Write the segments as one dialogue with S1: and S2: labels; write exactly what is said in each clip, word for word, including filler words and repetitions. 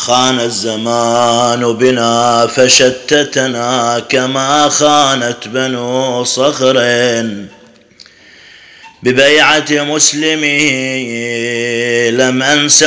S1: خان الزمان بنا فشتتنا كما خانت بنو صخر ببيعة مسلمي لم أنسى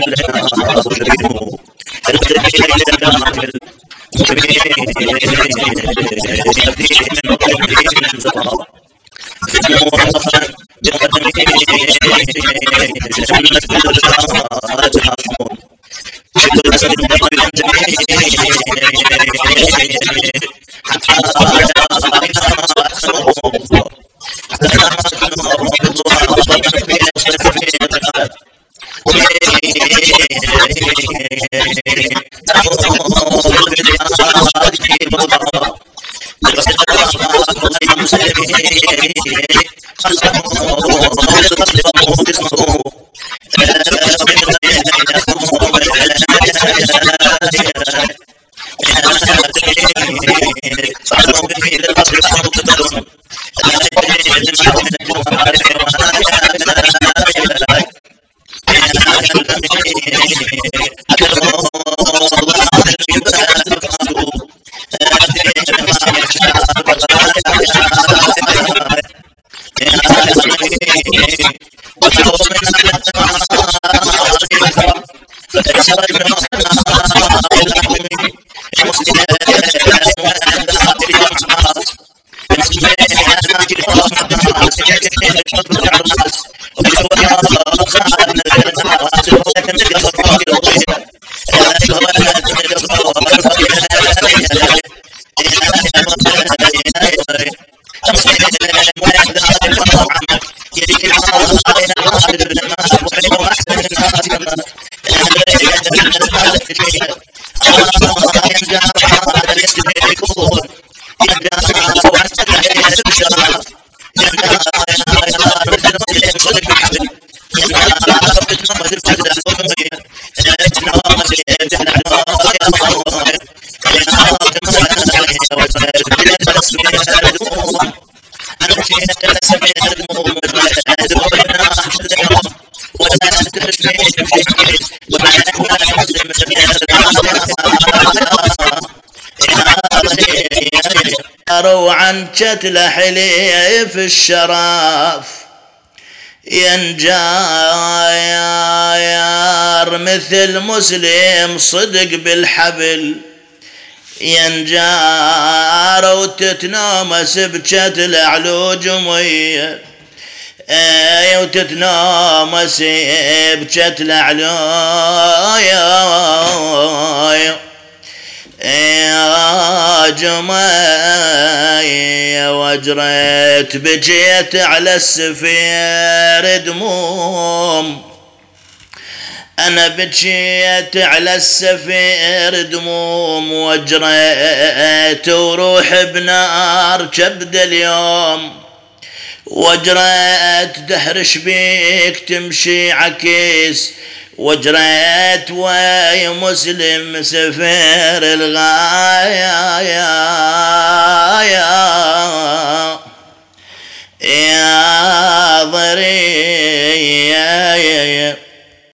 S1: عن شتل حليف الشراف ينجار مثل مسلم صدق بالحبل ينجار وتتنامس بشتل علوج مية وتتنامس بشتل علوج يا جماية وجريت بجيت على السفير دموم أنا بجيت على السفير دموم وجريت وروح بنار كبد اليوم وجريت دهرش بيك تمشي عكيس وجريت ويا مسلم سفير الغاية يا يا يا ضري يا يا